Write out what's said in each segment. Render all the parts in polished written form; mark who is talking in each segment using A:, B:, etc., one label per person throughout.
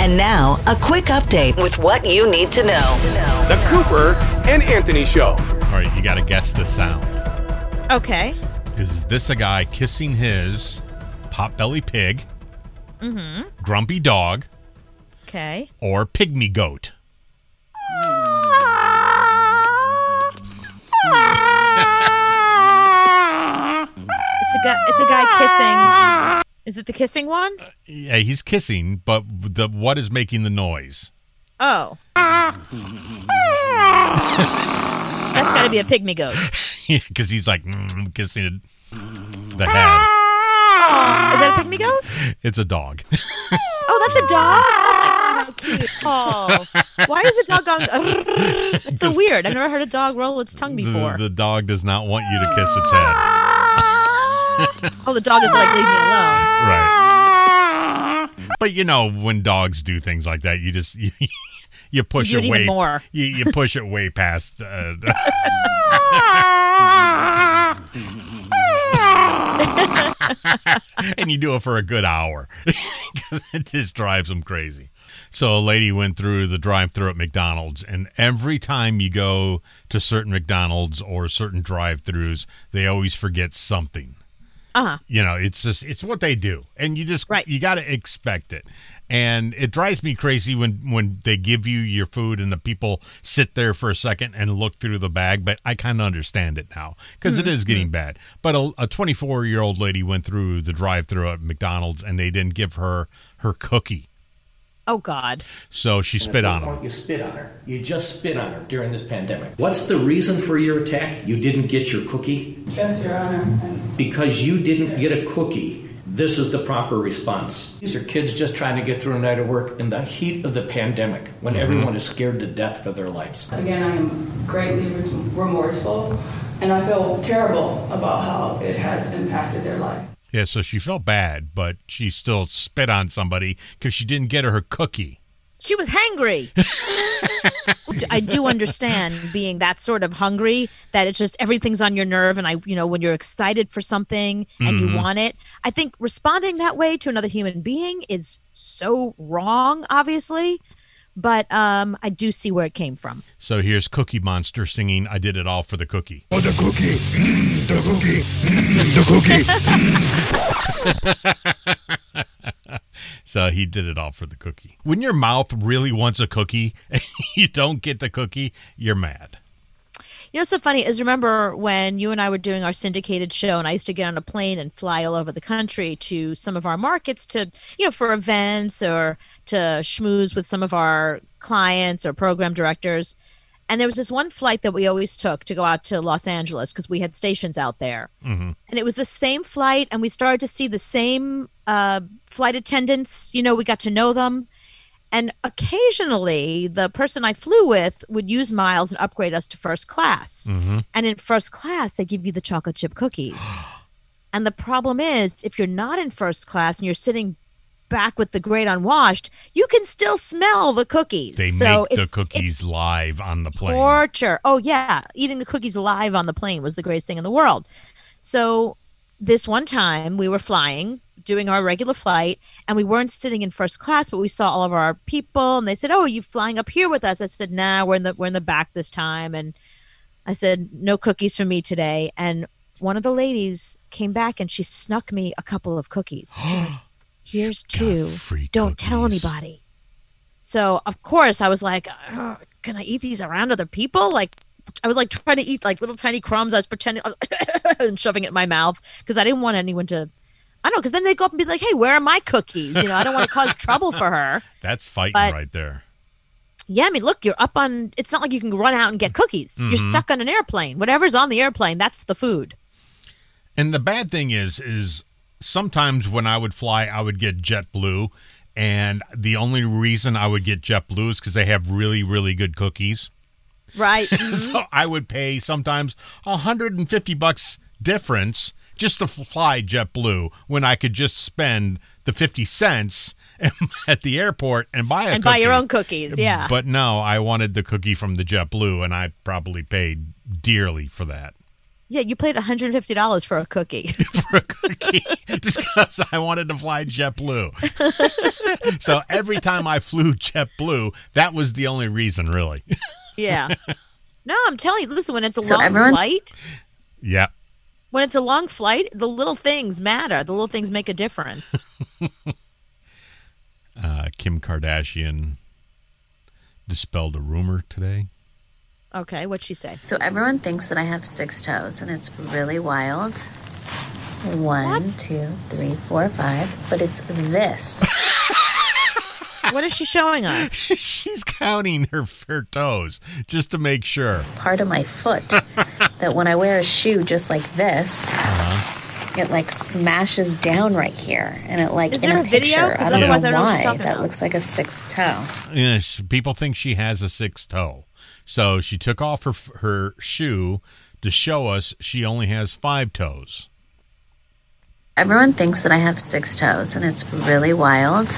A: And now, a quick update with what you need to know.
B: The Cooper and Anthony Show.
C: All right, you got to guess the sound.
D: Okay.
C: Is this a guy kissing his potbelly pig, grumpy dog,
D: Okay.
C: or pygmy goat?
D: It's a guy kissing. Is it the kissing one?
C: Yeah, he's kissing, but what is making the noise?
D: Oh. That's got to be a pygmy goat.
C: Because he's like kissing the head.
D: Is that a pygmy goat?
C: It's a dog.
D: Oh, that's a dog? Oh, my God, how cute. Oh. Why is a dog going... It's so weird. I've never heard a dog roll its tongue before.
C: The dog does not want you to kiss its head.
D: Oh, the dog is like, leave me alone.
C: Right. But you know, when dogs do things like that, you just you push
D: You
C: it
D: do it
C: way
D: even more.
C: You push it way past. And you do it for a good hour because it just drives them crazy. So a lady went through the drive-thru at McDonald's, and every time you go to certain McDonald's or certain drive-thrus, they always forget something.
D: Uh-huh.
C: You know, it's what they do. And you just,
D: Right.
C: you got to expect it. And it drives me crazy when they give you your food and the people sit there for a second and look through the bag. But I kind of understand it now because it is getting bad. But a 24-year-old lady went through the drive-thru at McDonald's and they didn't give her cookie.
D: Oh, God.
C: So she spit on him.
E: You spit on her. You just spit on her during this pandemic. What's the reason for your attack? You didn't get your cookie?
F: Yes, Your Honor.
E: Because you didn't get a cookie, this is the proper response. These are kids just trying to get through a night of work in the heat of the pandemic when everyone is scared to death for their lives.
F: Again, I am greatly remorseful, and I feel terrible about how it has impacted their life.
C: Yeah, so she felt bad, but she still spit on somebody because she didn't get her cookie.
D: She was hangry. I do understand being that sort of hungry, that it's just everything's on your nerve. And when you're excited for something and you want it, I think responding that way to another human being is so wrong, obviously. But I do see where it came from. So
C: here's Cookie Monster singing "I Did It All for the Cookie."
G: Oh, the cookie, the cookie, the cookie.
C: So he did it all for the cookie. When your mouth really wants a cookie and you don't get the cookie, you're mad.
D: You know what's so funny is, remember when you and I were doing our syndicated show and I used to get on a plane and fly all over the country to some of our markets to, for events or to schmooze with some of our clients or program directors. And there was this one flight that we always took to go out to Los Angeles because we had stations out there. Mm-hmm. And it was the same flight, and we started to see the same flight attendants. We got to know them. And occasionally, the person I flew with would use miles and upgrade us to first class. Mm-hmm. And in first class, they give you the chocolate chip cookies. And the problem is, if you're not in first class and you're sitting back with the grate unwashed, you can still smell the cookies.
C: They make the cookies live on the plane.
D: Torture. Oh, yeah. Eating the cookies live on the plane was the greatest thing in the world. So this one time, we were flying, doing our regular flight, and we weren't sitting in first class, but we saw all of our people, and they said, "Oh, are you flying up here with us?" I said, "Nah, we're in the back this time." And I said, "No cookies for me today." And one of the ladies came back and she snuck me a couple of cookies. She's like, "Here's two. Don't tell anybody." So of course I was like, "Can I eat these around other people?" Like I was like trying to eat like little tiny crumbs. I was pretending and shoving it in my mouth because I didn't want anyone to. I don't know, because then they go up and be like, "Hey, where are my cookies?" I don't want to cause trouble for her.
C: That's fighting right there.
D: Yeah, I mean, look, you're up on. It's not like you can run out and get cookies. Mm-hmm. You're stuck on an airplane. Whatever's on the airplane, that's the food.
C: And the bad thing is sometimes when I would fly, I would get JetBlue, and the only reason I would get JetBlue is because they have really, really good cookies.
D: Right.
C: Mm-hmm. So I would pay sometimes $150 difference just to fly JetBlue when I could just spend the 50 cents at the airport and buy a cookie.
D: Buy your own cookies, yeah.
C: But no, I wanted the cookie from the JetBlue, and I probably paid dearly for that.
D: Yeah, you paid $150 for a cookie.
C: For a cookie, just because I wanted to fly JetBlue. So every time I flew JetBlue, that was the only reason, really.
D: Yeah. No, I'm telling you, listen, when it's a
H: So
D: long
H: everyone-
D: flight,
C: Yeah.
D: when it's a long flight, the little things matter. The little things make a difference.
C: Kim Kardashian dispelled a rumor today.
D: Okay, what'd she say?
H: So everyone thinks that I have 6 toes, and it's really wild. 1, 2, 3, 4, 5. But it's this.
D: What is she showing us?
C: She's counting her toes just to make sure.
H: Part of my foot that when I wear a shoe just like this, it like smashes down right here, and it like
D: Is
H: in
D: there
H: a
D: a video?
H: picture.
D: 'Cause
H: I don't know
D: otherwise I don't know what she's
H: why
D: talking
H: that
D: about.
H: looks like a 6th toe.
C: Yeah, people think she has a 6th toe. So she took off her shoe to show us she only has 5 toes.
H: Everyone thinks that I have 6 toes, and it's really wild.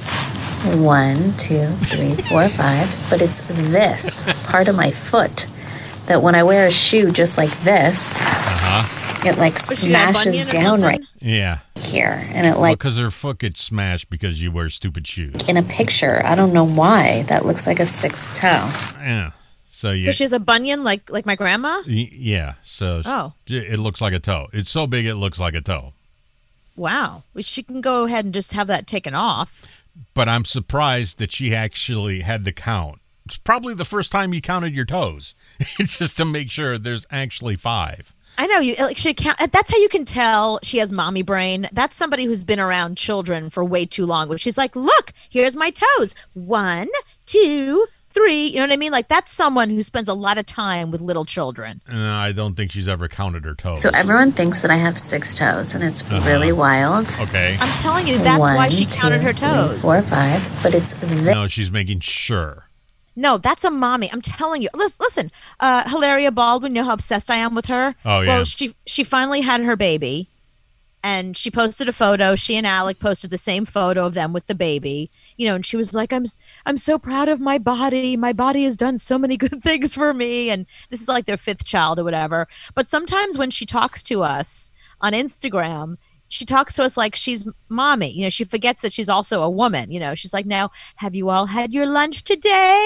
H: 1, 2, 3, 4, 5. But it's this part of my foot that when I wear a shoe just like this, it like
D: Was she got a
H: smashes
D: bunion or
H: down
D: something?
H: right
C: Yeah.
H: here, and it like
C: Because her foot gets smashed because you wear stupid shoes.
H: in a picture. I don't know why that looks like a 6th toe.
C: Yeah. So
D: So she has a bunion like my grandma?
C: yeah. So
D: Oh.
C: it looks like a toe. It's so big it looks like a toe.
D: Wow. Well, she can go ahead and just have that taken off.
C: But I'm surprised that she actually had to count. It's probably the first time you counted your toes. It's just to make sure there's actually 5.
D: I know you like she can't. That's how you can tell she has mommy brain. That's somebody who's been around children for way too long. Where she's like, "Look, here's my toes. 1, 2, 3." You know what I mean? Like that's someone who spends a lot of time with little children.
C: And I don't think she's ever counted her toes.
H: So everyone thinks that I have 6 toes, and it's really wild.
C: Okay.
D: I'm telling you, that's why she
H: 1,
D: counted
H: 2,
D: her
H: 3,
D: toes.
H: 4, 5. But it's this.
C: No, she's making sure.
D: No, that's a mommy. I'm telling you. Listen, Hilaria Baldwin, you know how obsessed I am with her?
C: Oh, yeah.
D: Well, she finally had her baby, and she posted a photo. She and Alec posted the same photo of them with the baby. You know, and she was like, I'm so proud of my body. My body has done so many good things for me. And this is like their 5th child or whatever. But sometimes when she talks to us on Instagram, she talks to us like she's mommy. You know, she forgets that she's also a woman. You know, she's like, now, have you all had your lunch today?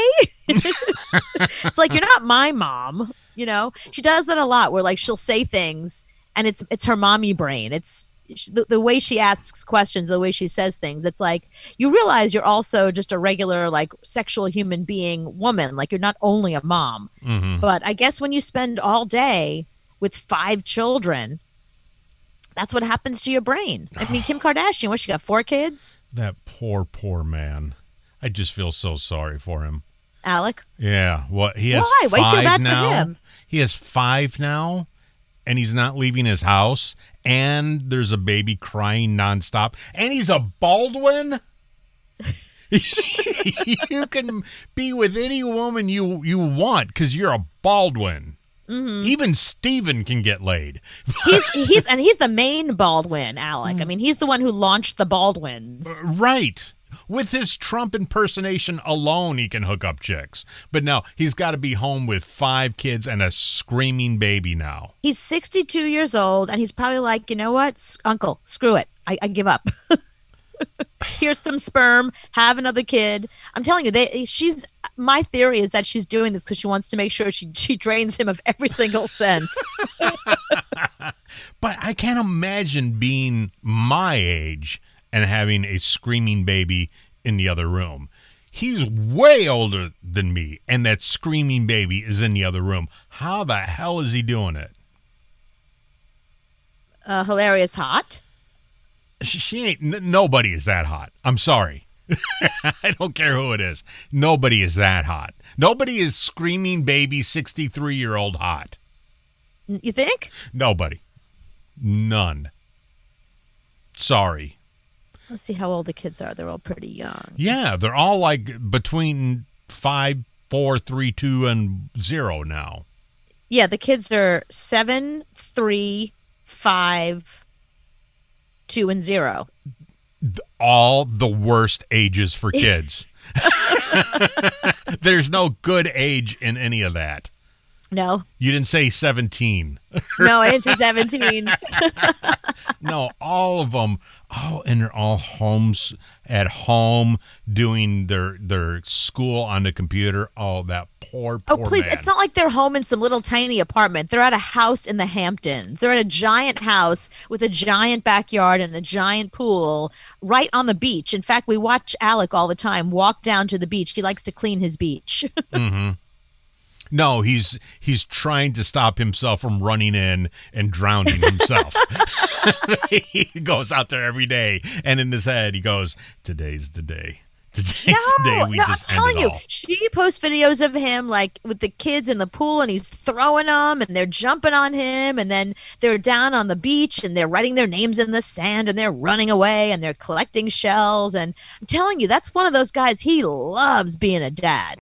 D: It's like, you're not my mom. You know, she does that a lot where like she'll say things and it's her mommy brain. It's the way she asks questions, the way she says things. It's like you realize you're also just a regular like sexual human being woman. Like you're not only a mom. But I guess when you spend all day with 5 children, that's what happens to your brain. I mean, Kim Kardashian, what, she got 4 kids?
C: That poor man. I just feel so sorry for him.
D: Alec?
C: Yeah. What he has
D: Why?
C: 5
D: Why you feel bad for
C: now.
D: him?
C: He has 5 now, and he's not leaving his house. And there's a baby crying nonstop. And he's a Baldwin. You can be with any woman you want because you're a Baldwin. Even Steven can get laid.
D: He's the main Baldwin, Alec. I mean, he's the one who launched the Baldwins.
C: Right. With his Trump impersonation alone, he can hook up chicks. But no, he's got to be home with 5 kids and a screaming baby now.
D: He's 62 years old, and he's probably like, you know what, Uncle, screw it. I give up. Here's some sperm. Have another kid. I'm telling you, my theory is that she's doing this because she wants to make sure she drains him of every single cent.
C: But I can't imagine being my age and having a screaming baby in the other room. He's way older than me, and that screaming baby is in the other room. How the hell is he doing it?
D: Hilarious hot.
C: She ain't. Nobody is that hot. I'm sorry. I don't care who it is. Nobody is that hot. Nobody is screaming baby 63-year-old hot.
D: You think?
C: Nobody. None. Sorry.
D: Let's see how old the kids are. They're all pretty young.
C: Yeah, they're all like between 5, 4, 3, 2, and 0 now.
D: Yeah, the kids are 7, 3, 5, 2, and 0.
C: All the worst ages for kids. There's no good age in any of that.
D: No.
C: You didn't say 17.
D: No, I didn't say 17.
C: No, all of them. Oh, and they're all at home doing their school on the computer. Oh, that poor
D: Please,
C: man.
D: it's not like they're home in some little tiny apartment. They're at a house in the Hamptons. They're at a giant house with a giant backyard and a giant pool right on the beach. In fact, we watch Alec all the time walk down to the beach. He likes to clean his beach.
C: Mm-hmm. No, he's trying to stop himself from running in and drowning himself. He goes out there every day, and in his head, he goes, "Today's the day. Today's the day we just
D: I'm telling
C: end it
D: you,
C: all."
D: she posts videos of him like with the kids in the pool, and he's throwing them, and they're jumping on him, and then they're down on the beach, and they're writing their names in the sand, and they're running away, and they're collecting shells. And I'm telling you, that's one of those guys. He loves being a dad.